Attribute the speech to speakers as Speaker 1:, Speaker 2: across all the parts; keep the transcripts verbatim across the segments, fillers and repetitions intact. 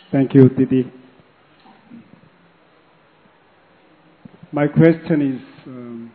Speaker 1: Thank you, Didi. My question is, um,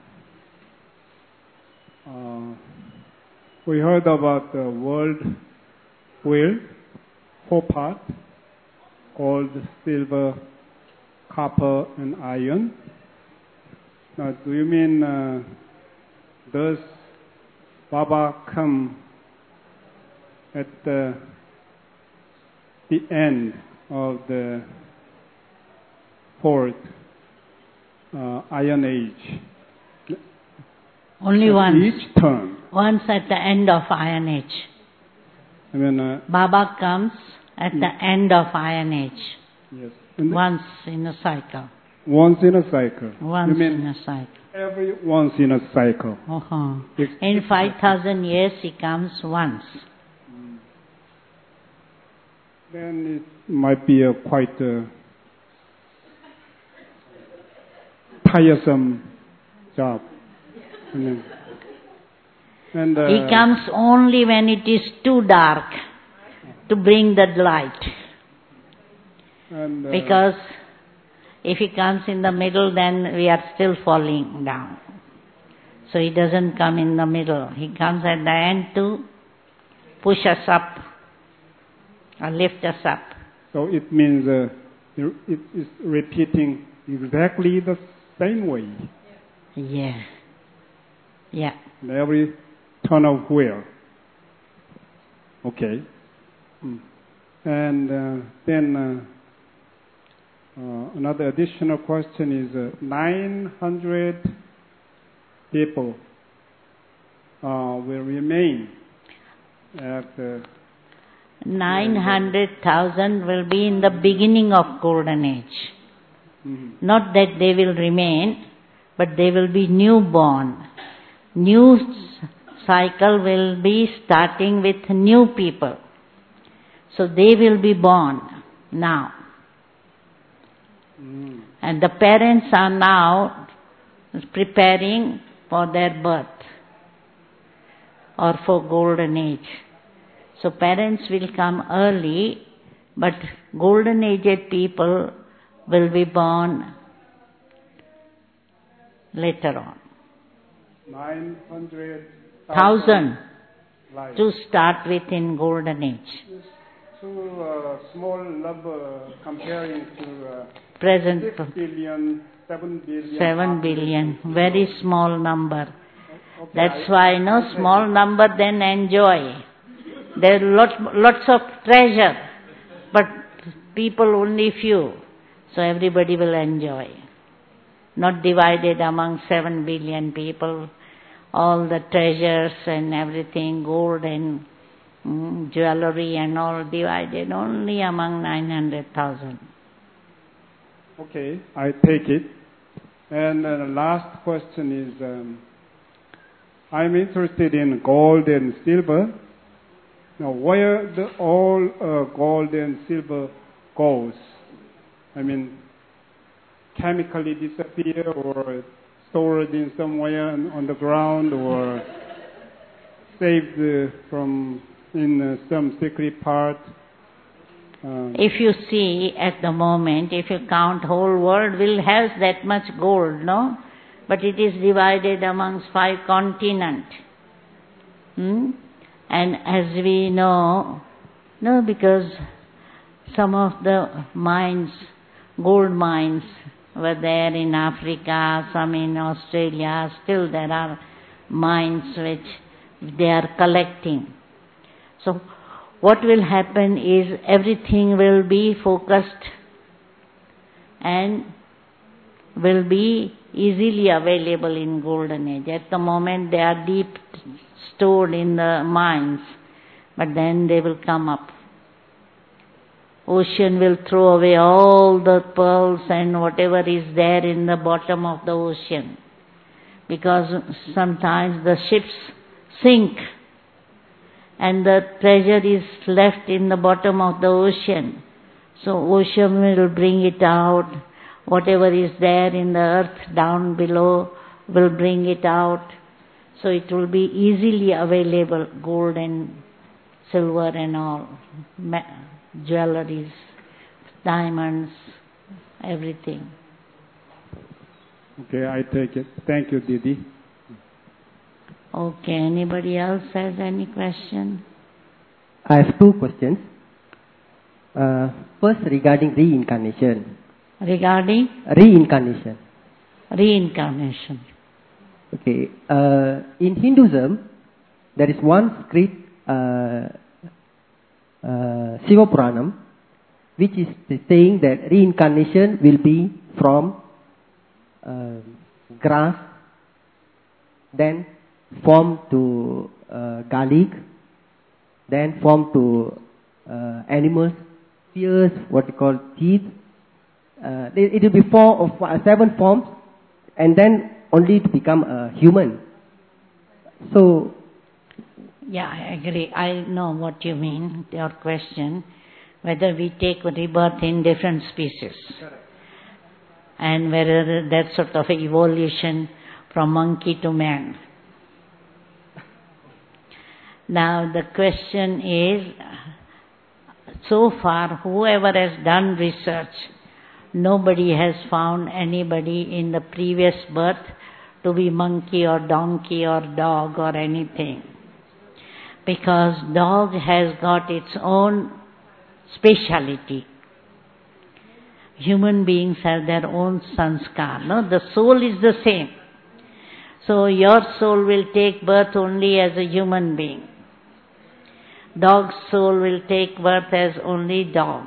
Speaker 1: uh, we heard about the world wheel, four parts, gold, silver, copper, and iron. Now, do you mean, uh, does Baba come at the, the end of the fourth uh, Iron Age?
Speaker 2: Only
Speaker 1: at
Speaker 2: once.
Speaker 1: Each turn.
Speaker 2: Once at the end of Iron Age.
Speaker 1: I mean, uh,
Speaker 2: Baba comes at the end of Iron Age.
Speaker 1: Yes.
Speaker 2: Once in a cycle.
Speaker 1: Once in a cycle.
Speaker 2: Once
Speaker 1: you mean
Speaker 2: in a cycle.
Speaker 1: Every once in a cycle.
Speaker 2: Uh-huh.
Speaker 1: It's,
Speaker 2: in
Speaker 1: it's
Speaker 2: five thousand years he comes once.
Speaker 1: Mm. Then it might be a quite a tiresome job. I mean, and, uh,
Speaker 2: he comes only when it is too dark to bring the light.
Speaker 1: And, uh,
Speaker 2: because if he comes in the middle, then we are still falling down. So he doesn't come in the middle. He comes at the end to push us up or lift us up.
Speaker 1: So it means uh, it is repeating exactly the same way.
Speaker 2: Yeah. Yeah.
Speaker 1: In every turn of wheel. Okay. Mm. And uh, then uh, uh, another additional question is uh, nine hundred people uh, will remain at the
Speaker 2: nine hundred thousand will be in the beginning of Golden Age. Mm-hmm. Not that they will remain, but they will be newborn. New cycle will be starting with new people. So they will be born now. Mm. And the parents are now preparing for their birth or for Golden Age. So parents will come early, but Golden Aged people will be born later on.
Speaker 1: nine hundred
Speaker 2: thousand to start with in Golden Age.
Speaker 1: Too uh, small number comparing to uh,
Speaker 2: present
Speaker 1: six billion, seven billion.
Speaker 2: seven billion, very small number.
Speaker 1: Okay,
Speaker 2: That's
Speaker 1: I,
Speaker 2: why no small number then enjoy. There are lots, lots of treasure, but people only few. So everybody will enjoy. Not divided among seven billion people, all the treasures and everything, gold and mm, jewelry and all divided only among nine hundred thousand.
Speaker 1: Okay, I take it. And uh, the last question is, um, I'm interested in gold and silver. Now, where the all uh, gold and silver goes? I mean, chemically disappear or stored in somewhere on, on the ground or saved uh, from in uh, some secret part. Um,
Speaker 2: if you see at the moment, if you count whole world will have that much gold, no? But it is divided amongst five continents. Hmm? And as we know, no, because some of the mines, gold mines, were there in Africa, some in Australia, still there are mines which they are collecting. So what will happen is everything will be focused and will be easily available in Golden Age. At the moment they are deep stored in the mines, but then they will come up. Ocean will throw away all the pearls and whatever is there in the bottom of the ocean. Because sometimes the ships sink and the treasure is left in the bottom of the ocean. So ocean will bring it out. Whatever is there in the earth down below will bring it out. So it will be easily available, gold and silver and all, jewelries. diamonds, everything.
Speaker 1: Okay, I take it. Thank you, Didi.
Speaker 2: Okay, anybody else has any question?
Speaker 3: I have two questions. Uh, first, regarding reincarnation.
Speaker 2: Regarding?
Speaker 3: Reincarnation.
Speaker 2: Reincarnation.
Speaker 3: Okay. Uh, in Hinduism, there is one script, uh, uh, Shiva Puranam, which is saying that reincarnation will be from uh, grass, then form to uh, garlic, then form to uh, animals, spears, what we call teeth. Uh, it will be four or five, seven forms, and then only to become a human. So,
Speaker 2: yeah, I agree. I know what you mean, your question, whether we take rebirth in different species. Correct. And whether that sort of evolution from monkey to man. Now the question is, so far whoever has done research, nobody has found anybody in the previous birth to be monkey or donkey or dog or anything. Because dog has got its own speciality. Human beings have their own sanskar. No? The soul is the same. So your soul will take birth only as a human being. Dog's soul will take birth as only dog.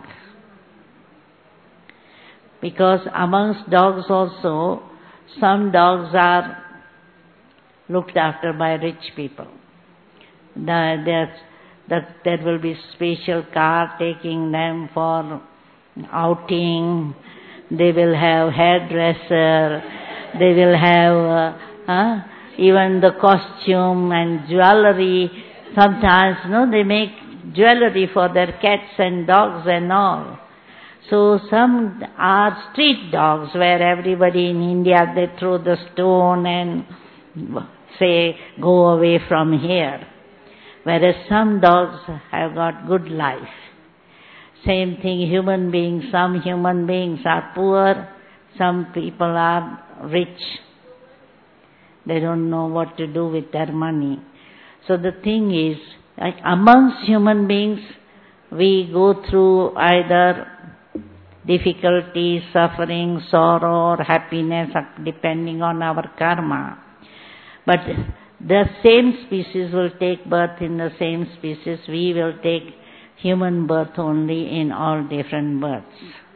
Speaker 2: Because amongst dogs also, some dogs are looked after by rich people. The, there's, the, there will be special car taking them for outing. They will have hairdresser. They will have uh, huh, even the costume and jewelry. Sometimes, no, they make jewelry for their cats and dogs and all. So some are street dogs where everybody in India, they throw the stone and say, go away from here. Whereas some dogs have got good life. Same thing, human beings. Some human beings are poor. Some people are rich. They don't know what to do with their money. So the thing is, like amongst human beings, we go through either difficulty, suffering, sorrow, or happiness, depending on our karma. But the same species will take birth in the same species. We will take human birth only in all different births.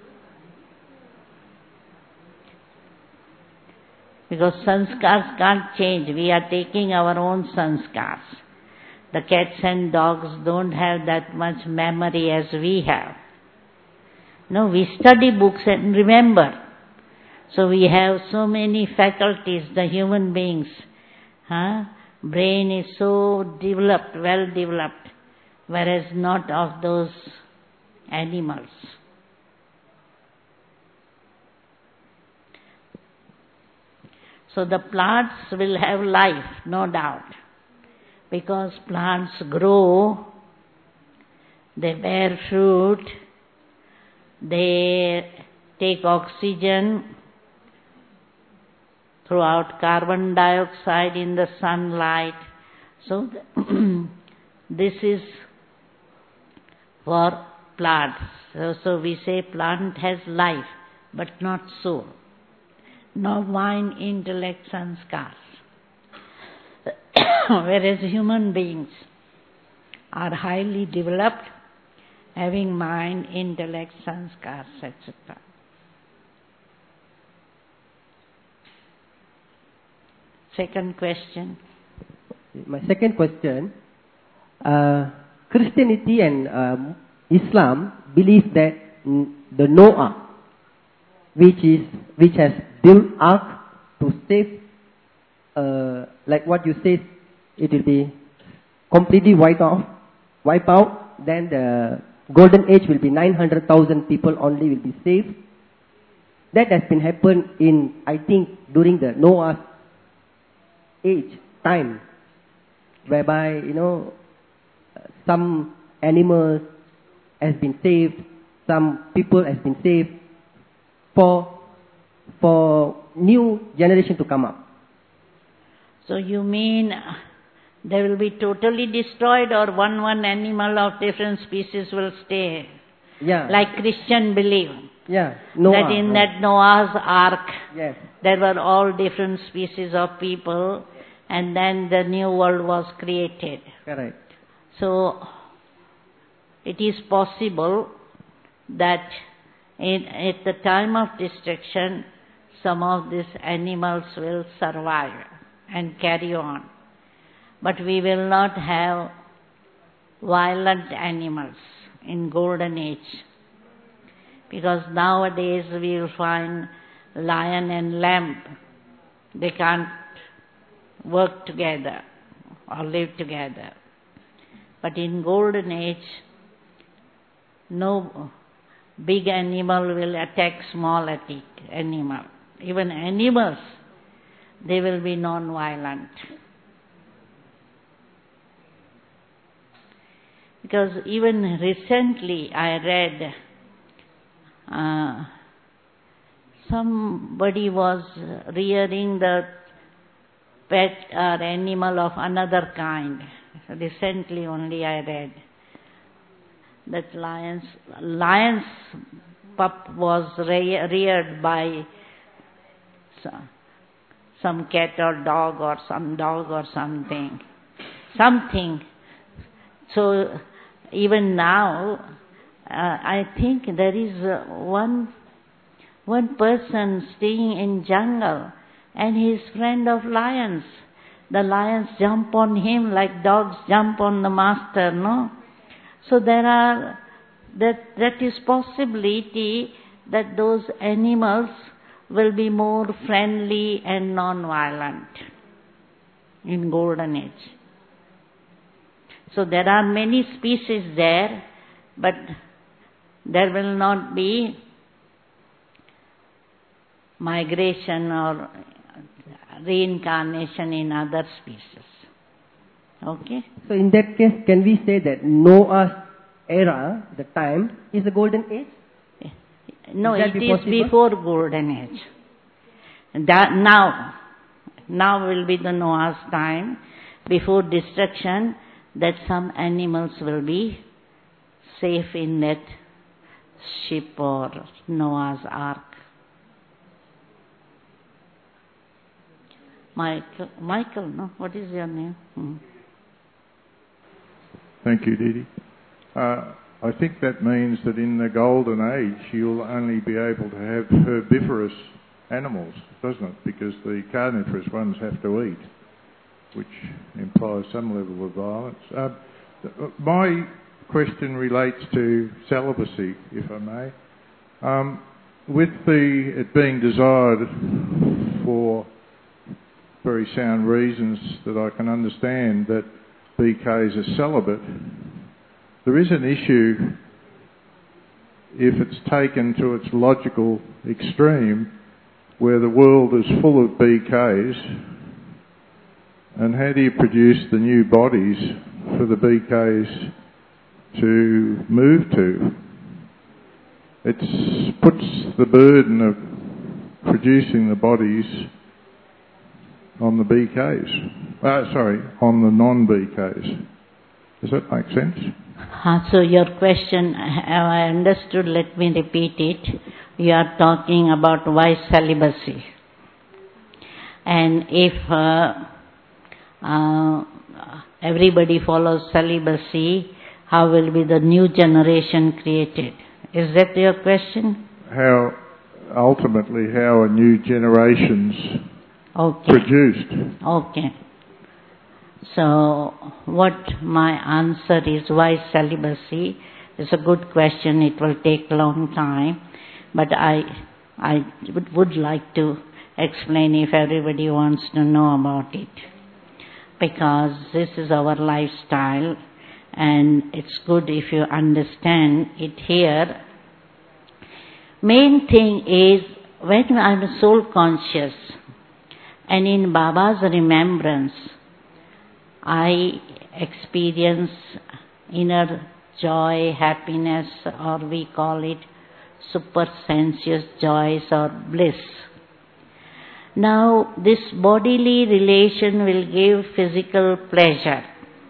Speaker 2: Because sanskars can't change. We are taking our own sanskars. The cats and dogs don't have that much memory as we have. No, we study books and remember. So we have so many faculties, the human beings. Huh? Brain is so developed, well developed, whereas not of those animals. So the plants will have life, no doubt. Because plants grow, they bear fruit, they take oxygen throughout carbon dioxide in the sunlight. So this is for plants. So, so we say plant has life, but not soul. No mind, intellect, sanskars. Whereas human beings are highly developed, having mind, intellect, sanskars, et cetera. Second question.
Speaker 3: My second question, uh, Christianity and um, Islam believe that the Noah, which is which has built ark to save, uh, like what you said, it will be completely wiped off, wipe out. Then the golden age will be nine hundred thousand people only will be saved. That has been happened in, I think, during the Noah's age, time, whereby, you know, some animals has been saved, some people has been saved for, for new generation to come up.
Speaker 2: So you mean they will be totally destroyed, or one one animal of different species will stay?
Speaker 3: Yeah.
Speaker 2: Like Christian believe.
Speaker 3: Yeah. Noah,
Speaker 2: that in
Speaker 3: no.
Speaker 2: that Noah's ark,
Speaker 3: yes.
Speaker 2: there were all different species of people, and then the new world was created.
Speaker 3: Correct.
Speaker 2: So it is possible that in, at the time of destruction, some of these animals will survive and carry on. But we will not have violent animals in golden age. Because nowadays we will find lion and lamb. They can't work together or live together. But in golden age, no big animal will attack small animal. Even animals, they will be non-violent. Because even recently I read uh, somebody was rearing the pet or animal of another kind. Recently only I read that lions, lion's pup was re- reared by some cat or dog or some dog or something. Something. So even now, uh, I think there is uh, one one person staying in jungle, and he is friend of lions. The lions jump on him like dogs jump on the master, no? So there are, that that is possibility that those animals will be more friendly and non-violent in golden age. So there are many species there, but there will not be migration or reincarnation in other species. Okay?
Speaker 3: So in that case, can we say that Noah's era, the time, is the golden age?
Speaker 2: No,
Speaker 3: it
Speaker 2: be
Speaker 3: is
Speaker 2: possible? Before golden age. That now, now will be the Noah's time, before destruction, that some animals will be safe in that ship or Noah's ark. Michael, Michael, no? What is your name? Hmm.
Speaker 4: Thank you, Didi. Uh, I think that means that in the golden age you'll only be able to have herbivorous animals, doesn't it? Because the carnivorous ones have to eat, which implies some level of violence. Uh, my question relates to celibacy, if I may. Um, with the it being desired for very sound reasons that I can understand that B Ks are celibate, there is an issue if it's taken to its logical extreme where the world is full of B Ks, and how do you produce the new bodies for the B Ks to move to? It puts the burden of producing the bodies on the B Ks. Uh, sorry, on the non-B Ks. Does that make sense?
Speaker 2: Uh, so your question, have I understood? Let me repeat it. You are talking about why celibacy. And if uh, uh, everybody follows celibacy, how will be the new generation created? Is that your question?
Speaker 4: How, ultimately, how are new generations
Speaker 2: okay.
Speaker 4: produced?
Speaker 2: Okay. So, what my answer is, why celibacy? It's a good question. It will take a long time. But I, I would, would like to explain if everybody wants to know about it. Because this is our lifestyle, and it's good if you understand it here. Main thing is, when I'm soul conscious and in Baba's remembrance, I experience inner joy, happiness, or we call it supersensuous joys or bliss. Now, this bodily relation will give physical pleasure.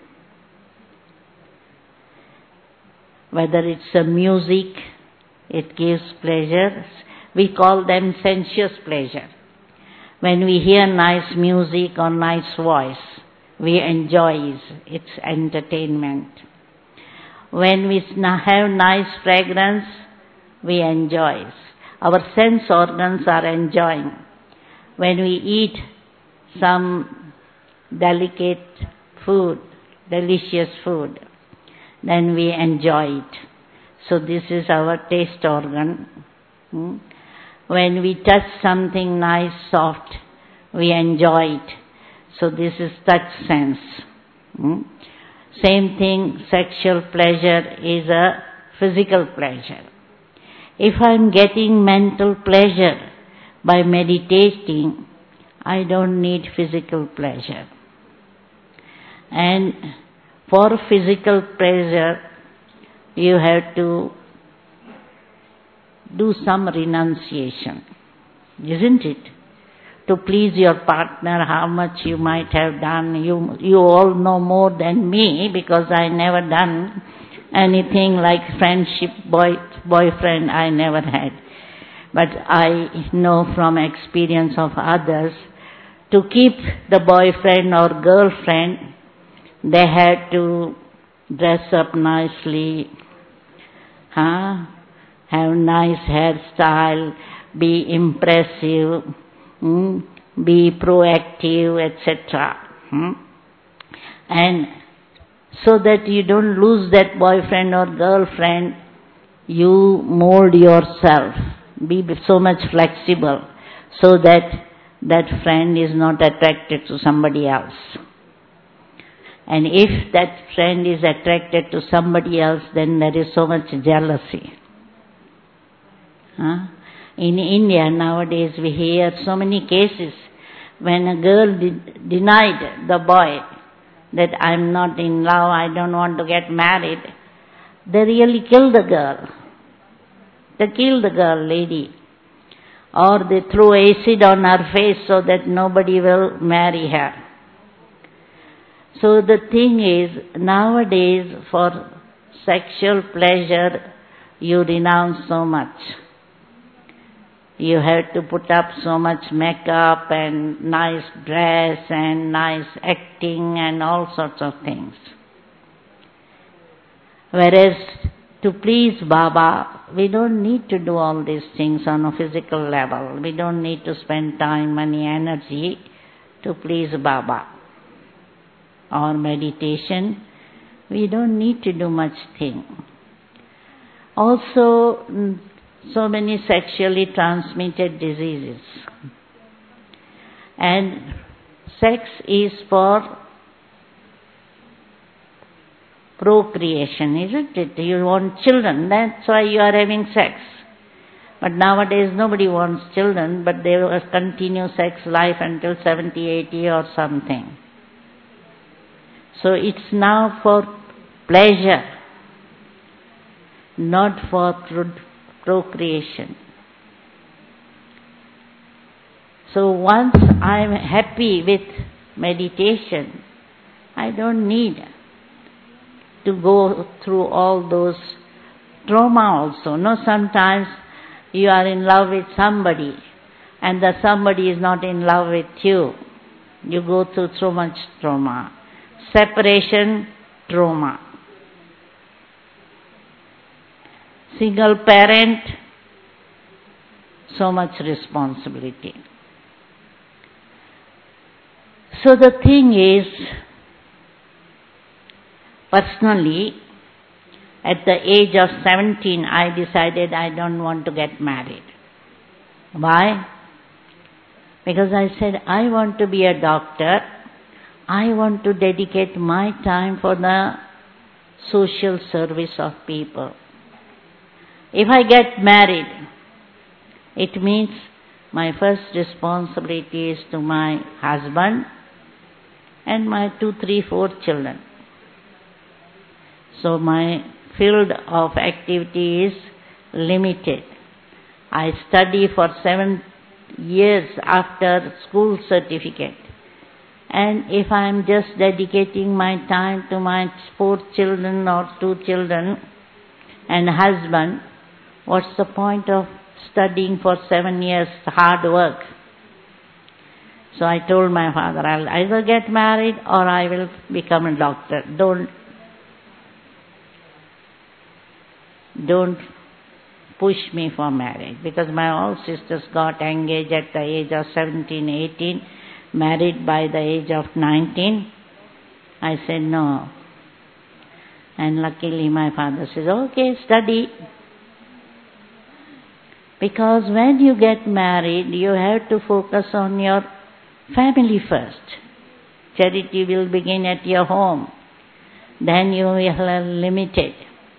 Speaker 2: Whether it's a music, it gives pleasure. We call them sensuous pleasure. When we hear nice music or nice voice, we enjoy its entertainment. When we have nice fragrance, we enjoy. Our sense organs are enjoying. When we eat some delicate food, delicious food, then we enjoy it. So this is our taste organ. Hmm? When we touch something nice, soft, we enjoy it. So this is touch sense. Hmm? Same thing, sexual pleasure is a physical pleasure. If I am getting mental pleasure by meditating, I don't need physical pleasure. And for physical pleasure, you have to do some renunciation, isn't it? To please your partner, how much you might have done. You, you all know more than me because I never done anything like friendship, boy, boyfriend, I never had. But I know from experience of others, to keep the boyfriend or girlfriend, they had to dress up nicely, huh? Have nice hairstyle, be impressive, hmm? be proactive, et cetera. Hmm? And so that you don't lose that boyfriend or girlfriend, you mold yourself. Be so much flexible so that that friend is not attracted to somebody else. And if that friend is attracted to somebody else, then there is so much jealousy. Huh? In India nowadays we hear so many cases when a girl de- denied the boy that I'm not in love, I don't want to get married. They really kill the girl. They kill the girl, lady. Or they throw acid on her face so that nobody will marry her. So the thing is, nowadays for sexual pleasure, you renounce so much. You have to put up so much makeup and nice dress and nice acting and all sorts of things. Whereas to please Baba, we don't need to do all these things on a physical level. We don't need to spend time, money, energy to please Baba. Or meditation, we don't need to do much thing. Also, so many sexually transmitted diseases. And sex is for procreation, isn't it? You want children, that's why you are having sex. But nowadays nobody wants children, but they will continue sex life until seventy, eighty or something. So it's now for pleasure, not for pro- procreation. So once I'm happy with meditation, I don't need to go through all those trauma also. No, sometimes you are in love with somebody and the somebody is not in love with you. You go through so much trauma. Separation, trauma. Single parent, so much responsibility. So the thing is, personally, at the age of seventeen, I decided I don't want to get married. Why? Because I said, I want to be a doctor. I want to dedicate my time for the social service of people. If I get married, it means my first responsibility is to my husband and my two, three, four children. So my field of activity is limited. I study for seven years after school certificate. And if I am just dedicating my time to my four children or two children and husband, what's the point of studying for seven years hard work? So I told my father, I'll either get married or I will become a doctor. Don't, don't push me for marriage, because my all sisters got engaged at the age of seventeen, eighteen, married by the age of nineteen. I said no. And luckily my father says, okay, study. Because when you get married, you have to focus on your family first. Charity will begin at your home. Then you will have limited.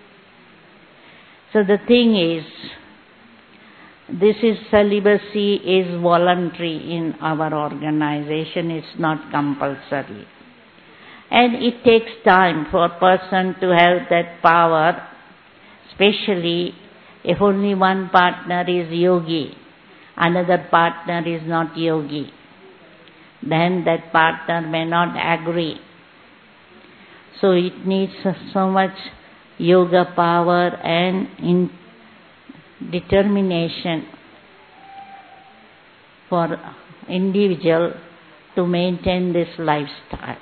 Speaker 2: So the thing is, this is celibacy is voluntary in our organization. It's not compulsory. And it takes time for a person to have that power, especially if only one partner is yogi, another partner is not yogi. Then that partner may not agree. So it needs so much yoga power and in determination for individual to maintain this lifestyle.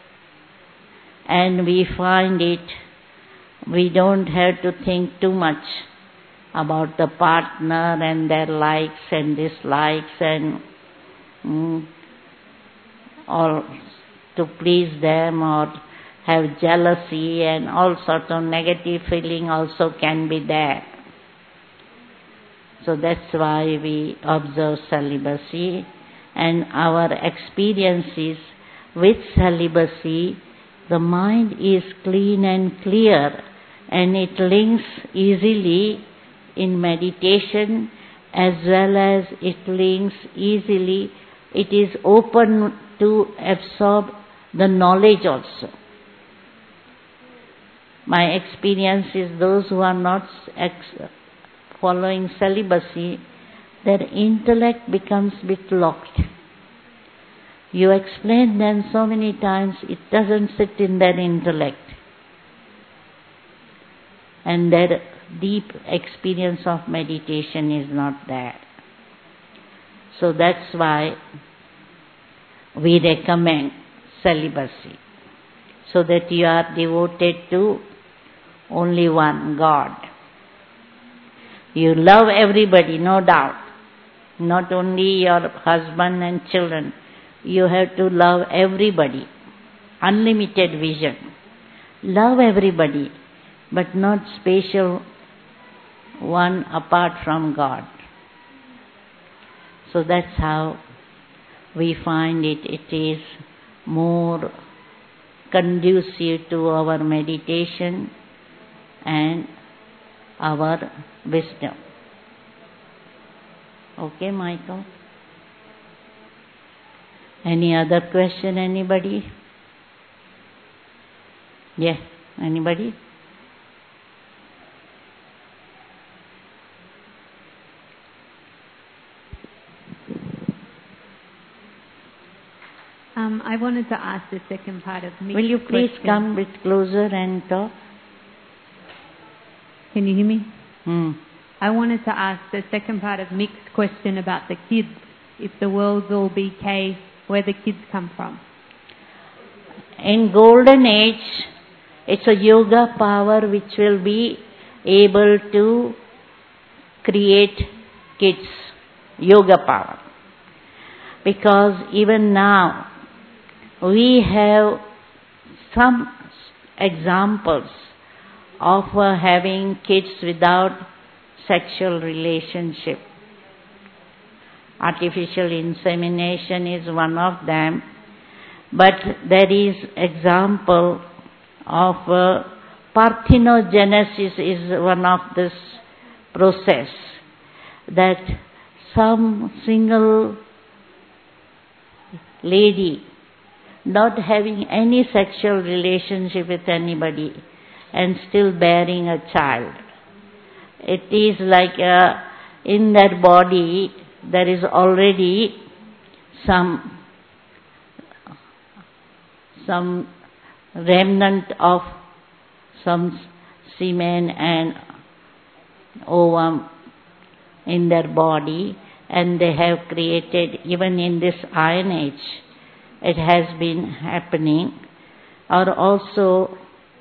Speaker 2: And we find it, we don't have to think too much about the partner and their likes and dislikes and mm, or to please them or have jealousy and all sorts of negative feeling also can be there. So that's why we observe celibacy, and our experiences with celibacy, the mind is clean and clear, and it links easily in meditation as well as it links easily, it is open to absorb the knowledge also. My experience is those who are not ex- following celibacy, their intellect becomes a bit locked. You explain them so many times, it doesn't sit in their intellect. And their deep experience of meditation is not there. So that's why we recommend celibacy, so that you are devoted to only one, God. You love everybody, no doubt. Not only your husband and children. You have to love everybody. Unlimited vision. Love everybody, but not special one apart from God. So that's how we find it. It is more conducive to our meditation and our wisdom. Okay, Michael? Any other question, anybody? Yeah, anybody?
Speaker 5: Um, I wanted to ask the second part of mixed
Speaker 2: Will you please
Speaker 5: question.
Speaker 2: come a bit closer and talk?
Speaker 5: Can you hear me?
Speaker 2: Hmm.
Speaker 5: I wanted to ask the second part of mixed question about the kids. If the world's all B K, where the kids come from?
Speaker 2: In golden age, it's a yoga power which will be able to create kids. Yoga power. Because even now, we have some examples of uh, having kids without sexual relationship. Artificial insemination is one of them, but there is example of uh, parthenogenesis is one of this process, that some single lady not having any sexual relationship with anybody and still bearing a child. It is like a, in that body there is already some some remnant of some semen and ovum in their body, and they have created, even in this Iron Age, it has been happening. Or also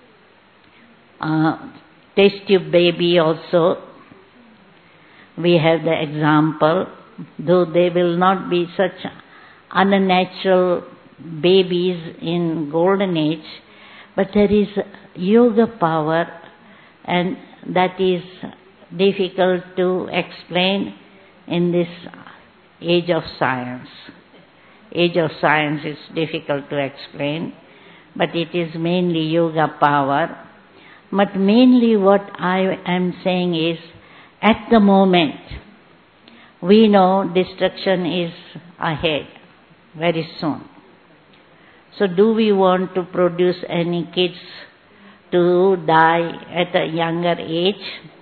Speaker 2: uh, test tube baby also, we have the example, though they will not be such unnatural babies in golden age, but there is yoga power, and that is difficult to explain in this age of science. Age of science is difficult to explain, but it is mainly yoga power. But mainly what I am saying is, at the moment, we know destruction is ahead very soon. So do we want to produce any kids to die at a younger age?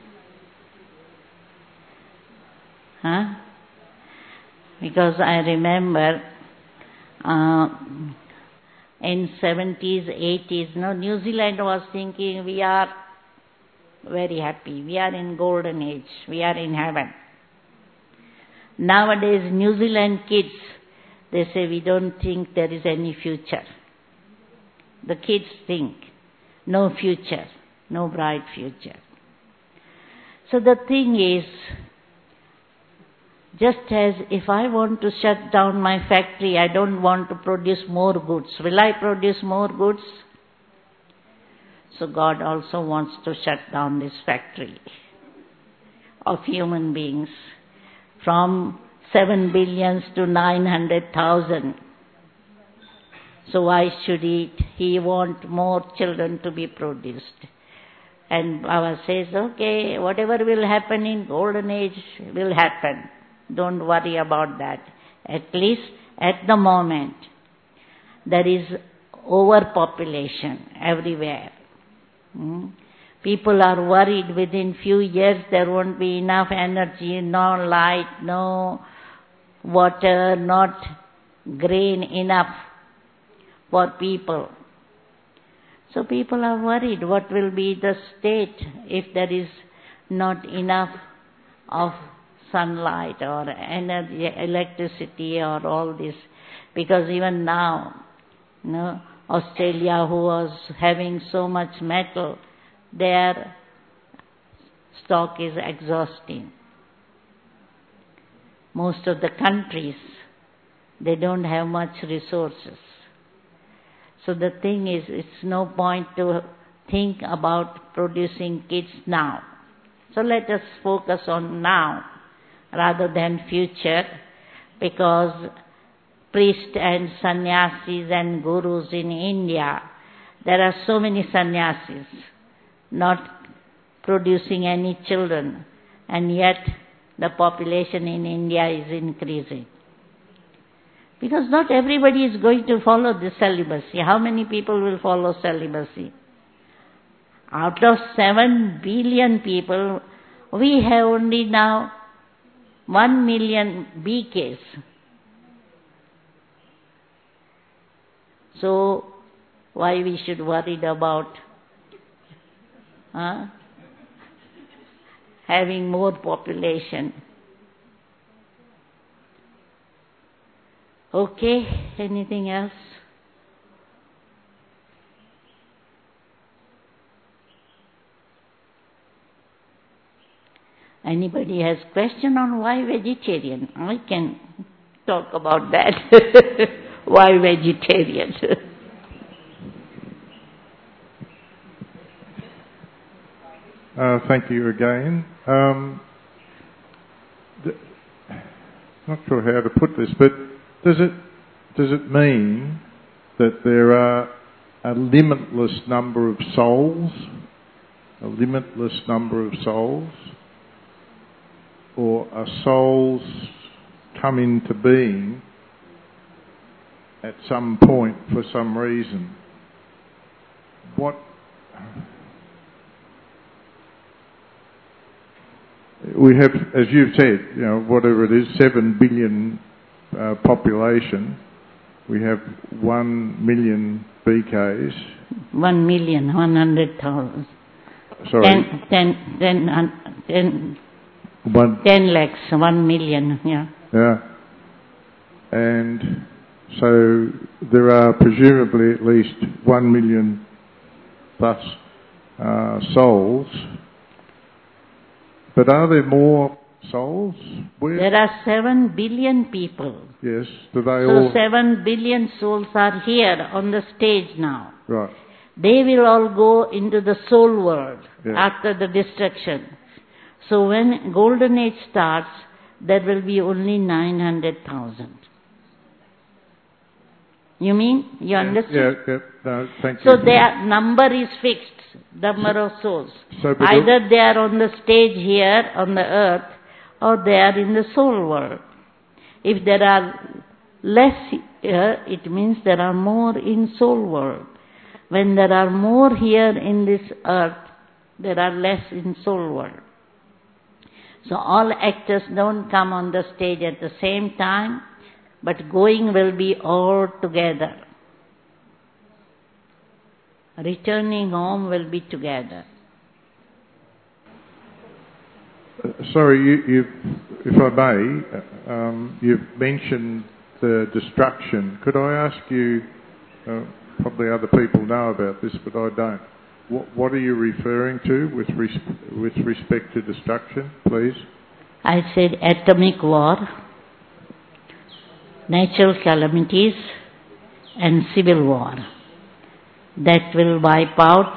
Speaker 2: Huh? Because I remember uh, in seventies, eighties, no, New Zealand was thinking we are very happy. We are in golden age. We are in heaven. Nowadays, New Zealand kids, they say we don't think there is any future. The kids think no future, no bright future. So the thing is, just as if I want to shut down my factory, I don't want to produce more goods. Will I produce more goods? So God also wants to shut down this factory of human beings from seven billions to nine hundred thousand. So why should he, he want more children to be produced? And Baba says, okay, whatever will happen in golden age will happen. Don't worry about that. At least at the moment, there is overpopulation everywhere. Hmm? People are worried within few years there won't be enough energy, no light, no water, not grain enough for people. So people are worried what will be the state if there is not enough of sunlight or energy, electricity or all this. Because even now, you know, Australia, who was having so much metal, their stock is exhausting. Most of the countries, they don't have much resources. So the thing is, it's no point to think about producing kids now. So let us focus on now rather than future, because priests and sannyasis and gurus in India, there are so many sannyasis not producing any children, and yet the population in India is increasing. Because not everybody is going to follow the celibacy. How many people will follow celibacy? Out of seven billion people, we have only now one million B Ks. So, why we should worry about huh, having more population? Okay, anything else? Anybody has question on why vegetarian? I can talk about that. Why vegetarian?
Speaker 4: uh, thank you again. Um, th- not sure how to put this, but does it does it mean that there are a limitless number of souls, a limitless number of souls, or are souls come into being at some point for some reason? What we have, as you've said, you know, whatever it is, seven billion uh, population. We have one million B Ks.
Speaker 2: One million, one hundred thousand.
Speaker 4: Sorry.
Speaker 2: Ten, ten, ten, un- ten,
Speaker 4: one.
Speaker 2: ten lakhs, one million, yeah.
Speaker 4: Yeah. And so there are presumably at least one million plus uh, souls. But are there more souls? Where?
Speaker 2: There are seven billion people.
Speaker 4: Yes. Do they
Speaker 2: So
Speaker 4: all?
Speaker 2: seven billion souls are here on the stage now.
Speaker 4: Right.
Speaker 2: They will all go into the soul world
Speaker 4: Yeah.
Speaker 2: after the destruction. So when Golden Age starts, there will be only nine hundred thousand. You mean? You
Speaker 4: Yeah,
Speaker 2: understand?
Speaker 4: yeah, yeah. No, thank you.
Speaker 2: So their number is fixed, number of souls.
Speaker 4: So, but
Speaker 2: Either they are on the stage here on the earth or they are in the soul world. If there are less here, it means there are more in soul world. When there are more here in this earth, there are less in soul world. So all actors don't come on the stage at the same time, but going will be all together. Returning home will be together.
Speaker 4: Uh, sorry, you, you, if I may, uh, um, you've mentioned the destruction. Could I ask you, uh, probably other people know about this, but I don't. What, what are you referring to with, res- with respect to destruction, please?
Speaker 2: I said atomic war, natural calamities, and civil war. That will wipe out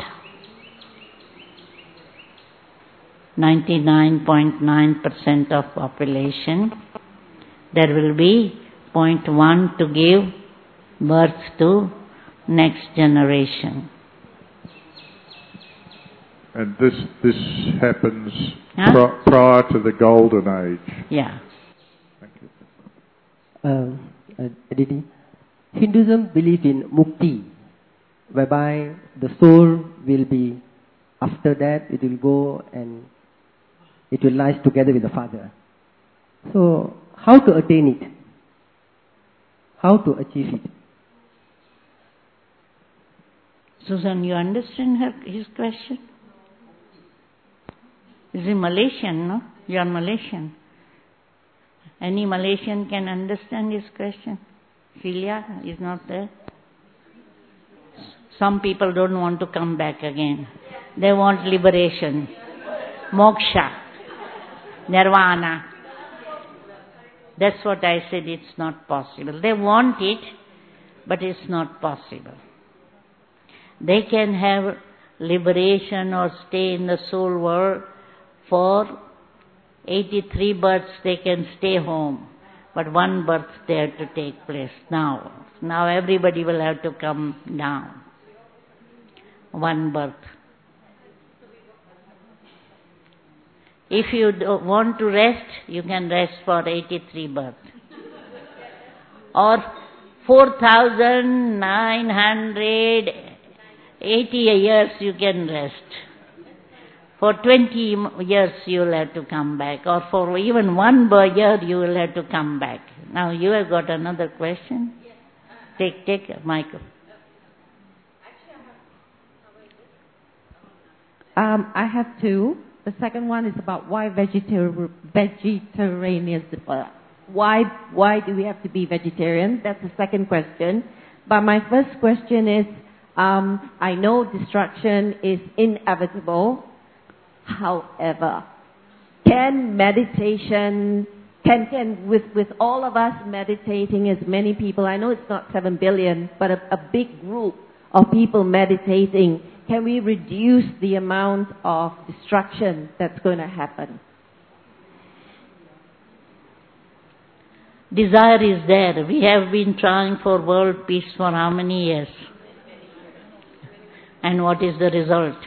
Speaker 2: ninety-nine point nine percent of population. There will be zero point one to give birth to next generation.
Speaker 4: And this this happens
Speaker 2: Huh?
Speaker 4: pri- prior to the Golden Age.
Speaker 2: Yeah.
Speaker 4: Thank you.
Speaker 3: Uh, uh, Aditi, Hinduism believes in mukti, whereby the soul will be, after that it will go and it will lie together with the Father. So, how to attain it? How to achieve it?
Speaker 2: Susan, you understand her, his question? Is he Malaysian, no? You are Malaysian. Any Malaysian can understand his question? Celia is not there. Some people don't want to come back again. They want liberation, moksha, nirvana. That's what I said, it's not possible. They want it, but it's not possible. They can have liberation or stay in the soul world for eighty-three births, they can stay home. But one birth there to take place now. Now everybody will have to come down. One birth. If you don't want to rest, you can rest for eighty-three births. Or four thousand nine hundred eighty years you can rest. For twenty years you will have to come back. Or for even one year you will have to come back. Now you have got another question? Take, take a Michael.
Speaker 6: Um, I have two. The second one is about why vegetar- vegetarianism. Uh, why why do we have to be vegetarian? That's the second question. But my first question is, um, I know destruction is inevitable. However, can meditation, can can with with all of us meditating, as many people, I know it's not seven billion, but a, a big group of people meditating, can we reduce the amount of destruction that's going to happen?
Speaker 2: Desire is there. We have been trying for world peace for how many years? And what is the result?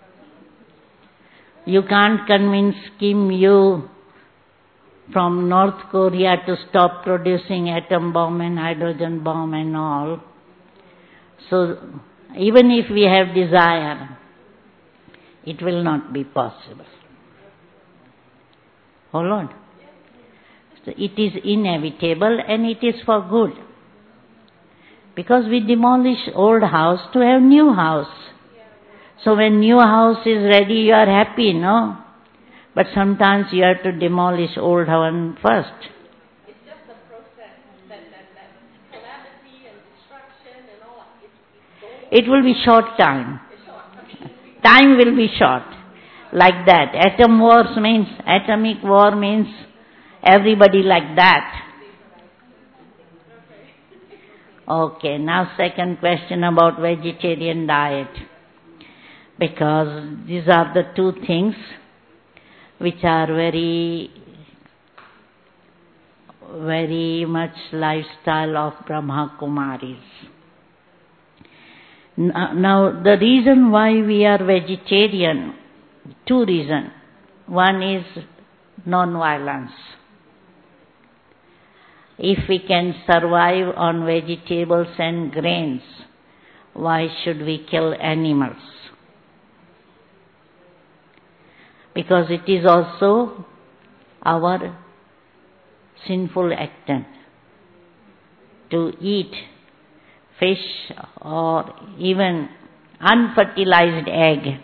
Speaker 2: You can't convince Kim Yu from North Korea to stop producing atom bomb and hydrogen bomb and all. So even if we have desire, it will not be possible. Hold on. So it is inevitable and it is for good. Because we demolish old house to have new house. So when new house is ready, you are happy, no? But sometimes you have to demolish old one first.
Speaker 7: It's just the process, that, that, that calamity and destruction and all. It's, it's
Speaker 2: It will be short time. Time will be short. Like that. Atom wars means, atomic war means everybody like that. Okay, now second question about vegetarian diet. Because these are the two things which are very, very much lifestyle of Brahma Kumaris. Now, the reason why we are vegetarian, two reasons. One is non-violence. If we can survive on vegetables and grains, why should we kill animals? Because it is also our sinful act to eat fish or even unfertilized egg.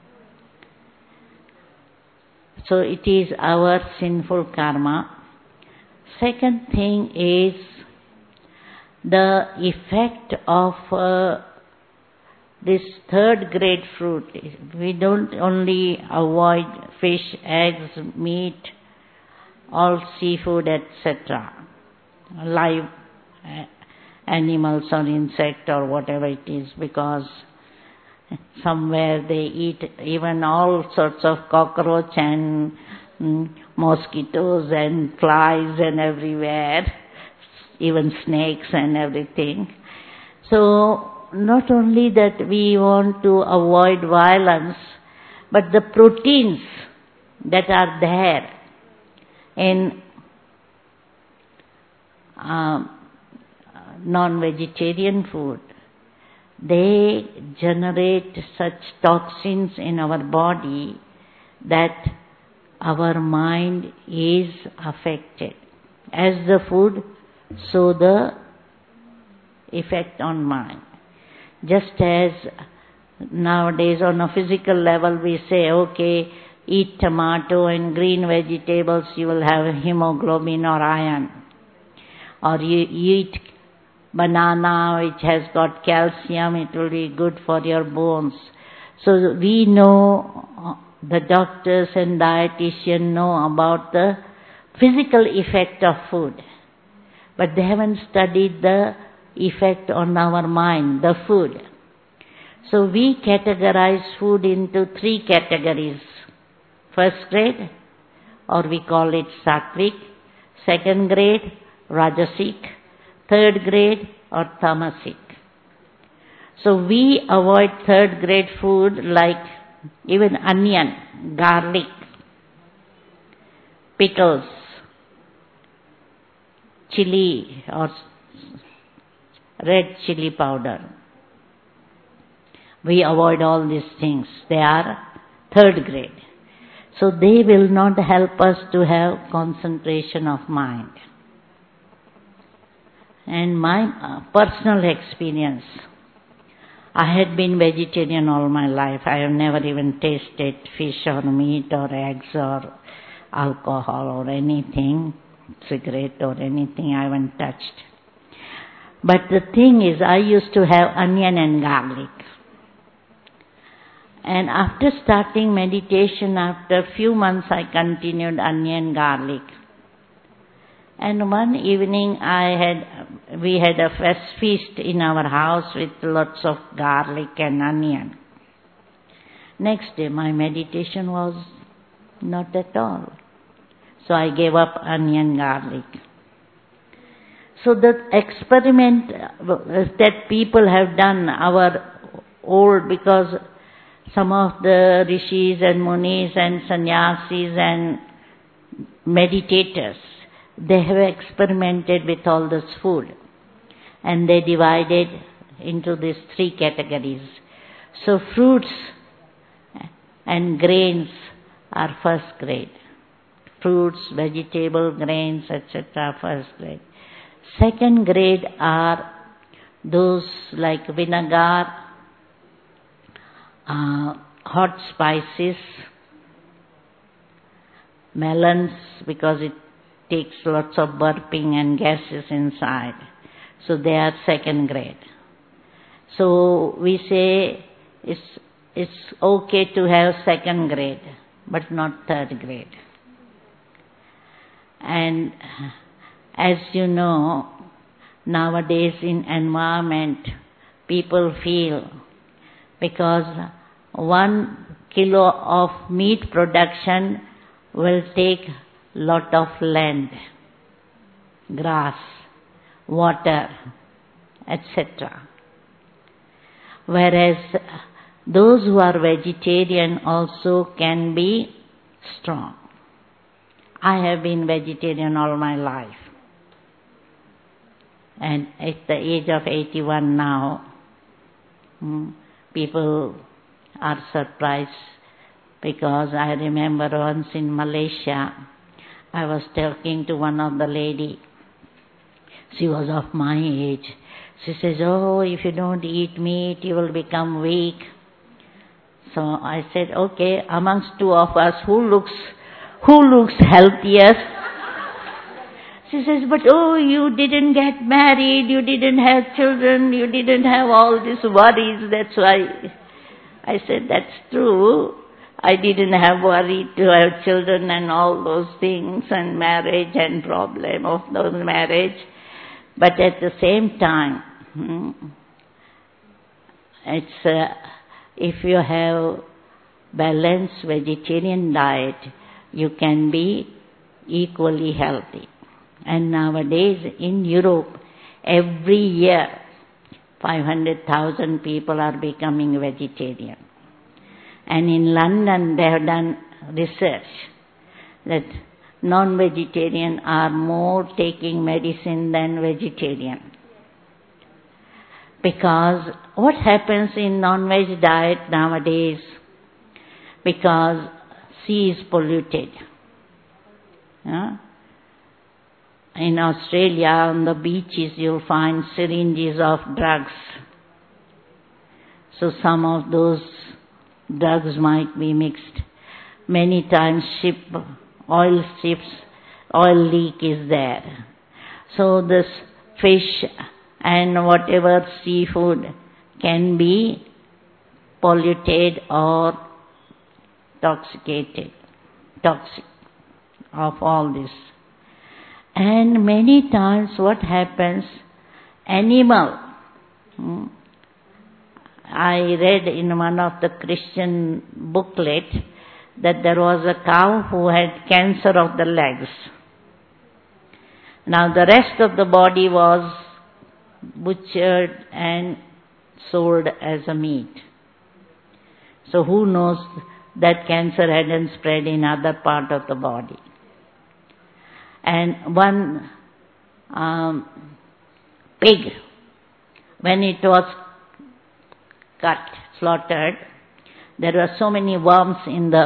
Speaker 2: So it is our sinful karma. Second thing is the effect of uh, this third grade fruit. We don't only avoid fish, eggs, meat, all seafood, et cetera, live animals or insect or whatever it is, because somewhere they eat even all sorts of cockroach and mm, mosquitoes and flies and everywhere, even snakes and everything. So not only that we want to avoid violence, but the proteins that are there in uh, non-vegetarian food, they generate such toxins in our body that our mind is affected. As the food, so the effect on mind. Just as nowadays on a physical level we say, okay, eat tomato and green vegetables, you will have hemoglobin or iron. Or you eat banana which has got calcium, it will be good for your bones. So we know, the doctors and dietitians know about the physical effect of food. But they haven't studied the effect on our mind, the food. So we categorize food into three categories. First grade, or we call it sattvic. Second grade, rajasic. Third grade, or tamasic. So we avoid third grade food like even onion, garlic, pickles, chili or red chili powder. We avoid all these things. They are third grade. So they will not help us to have concentration of mind. And my uh, personal experience, I had been vegetarian all my life. I have never even tasted fish or meat or eggs or alcohol or anything, cigarette or anything I haven't touched. But the thing is, I used to have onion and garlic. And after starting meditation, after a few months, I continued onion, garlic. And one evening, I had, we had a first feast in our house with lots of garlic and onion. Next day, my meditation was not at all. So I gave up onion, garlic. So the experiment that people have done, our old, because some of the rishis and munis and sannyasis and meditators, they have experimented with all this food. And they divided into these three categories. So fruits and grains are first grade. fruits, vegetable, grains, et cetera, first grade. Second grade are those like vinegar, uh, hot spices, melons, because it takes lots of burping and gases inside. So they are second grade. So we say it's, it's okay to have second grade, but not third grade. And as you know, nowadays in environment, people feel because one kilo of meat production will take lot of land, grass, water, et cetera. Whereas those who are vegetarian also can be strong. I have been vegetarian all my life. And at the age of eighty-one now, people are surprised because I remember once in Malaysia, I was talking to one of the lady. She was of my age. She says, oh, if you don't eat meat, you will become weak. So I said, okay, amongst two of us, who looks, who looks healthiest? She says, but oh, you didn't get married, you didn't have children, you didn't have all these worries, that's why. I said, that's true. I didn't have worry to have children and all those things and marriage and problem of those marriage. But at the same time, hmm, it's, uh, if you have balanced vegetarian diet, you can be equally healthy. And nowadays in Europe, every year, five hundred thousand people are becoming vegetarian. And in London, they have done research that non-vegetarian are more taking medicine than vegetarian. Because what happens in non-veg diet nowadays, because sea is polluted. Yeah? In Australia, on the beaches, you'll find syringes of drugs. So some of those drugs might be mixed. Many times ship, oil ships, oil leak is there. So this fish and whatever seafood can be polluted or toxicated, toxic of all this. And many times what happens, animal, hmm, I read in one of the Christian booklet that there was a cow who had cancer of the legs. Now the rest of the body was butchered and sold as a meat. So who knows that cancer hadn't spread in other part of the body. And one um, pig, when it was cut, slaughtered, there were so many worms in the,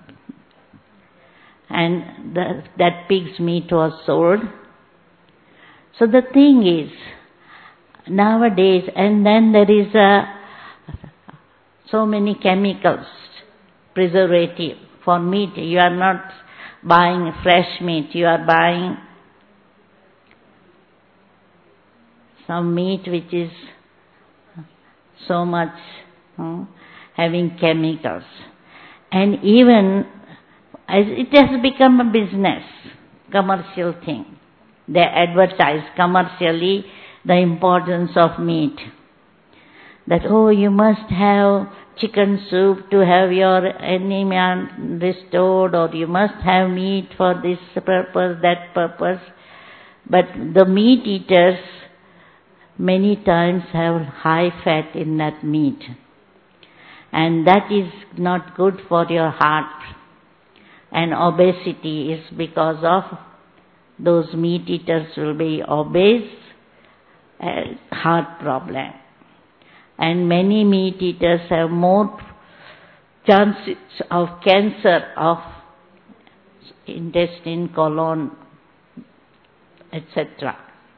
Speaker 2: and the, that pig's meat was sold. So the thing is, nowadays, and then there is a, so many chemicals, preservative for meat. You are not buying fresh meat, you are buying some meat which is so much hmm, having chemicals. And even as it has become a business, commercial thing. They advertise commercially the importance of meat. That, oh, you must have chicken soup to have your anemia restored, or you must have meat for this purpose, that purpose. But the meat eaters many times have high fat in that meat. And that is not good for your heart. And obesity is because of those meat eaters will be obese, and heart problem. And many meat eaters have more chances of cancer of intestine, colon, et cetera.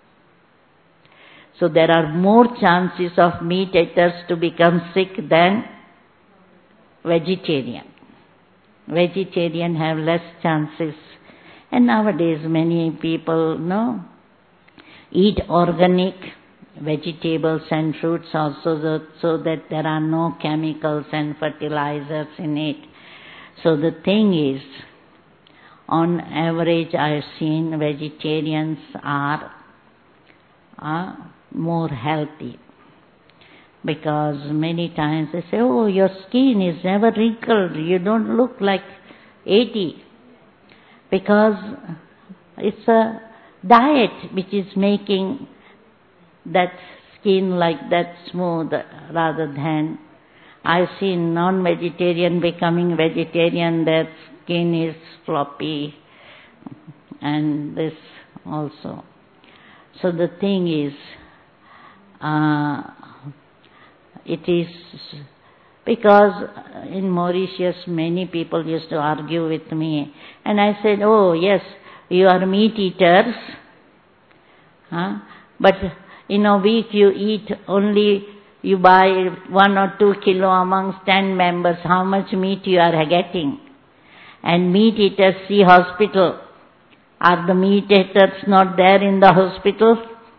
Speaker 2: So there are more chances of meat eaters to become sick than vegetarian. Vegetarian have less chances. And nowadays many people no, eat organic vegetables and fruits also, so, so that there are no chemicals and fertilizers in it. So the thing is, on average I have seen vegetarians are, are more healthy. Because many times they say, oh, your skin is never wrinkled, you don't look like eighty. Because it's a diet which is making that skin like that smooth, rather than I've seen non-vegetarian becoming vegetarian, their skin is floppy, and this also. So the thing is, uh, it is because in Mauritius many people used to argue with me, and I said, oh yes, you are meat eaters, huh? But in a week you eat only, you buy one or two kilo amongst ten members, how much meat you are getting? And meat eaters see hospital. Are the meat eaters not there in the hospital?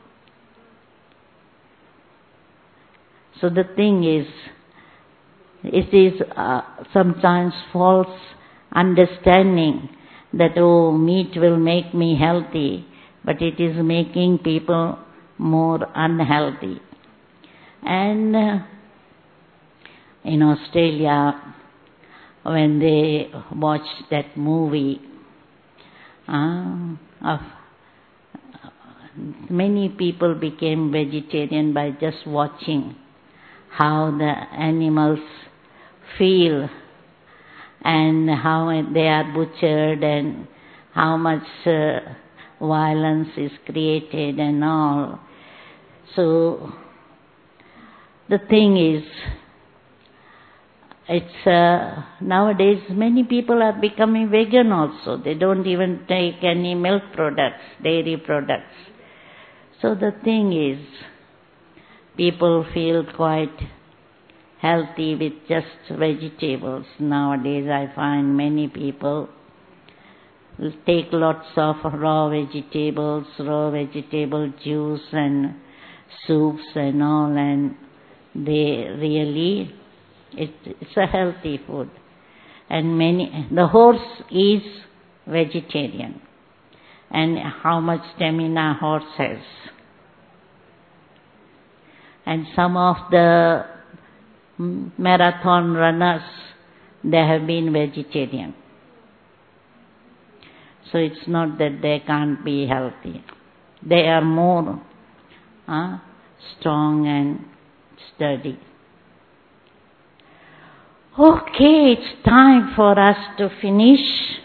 Speaker 2: So the thing is, it is uh, sometimes false understanding that, oh, meat will make me healthy, but it is making people more unhealthy. And uh, in Australia, when they watched that movie, uh, of many people became vegetarian by just watching how the animals feel and how they are butchered and how much uh, violence is created and all. So the thing is, it's uh, nowadays many people are becoming vegan also. They don't even take any milk products, dairy products. So the thing is, people feel quite healthy with just vegetables. Nowadays I find many people take lots of raw vegetables, raw vegetable juice and soups and all, and they really, it, it's a healthy food. And many, the horse is vegetarian. And how much stamina horse has. And some of the marathon runners, they have been vegetarian. So it's not that they can't be healthy. They are more uh, strong and sturdy. Okay, it's time for us to finish.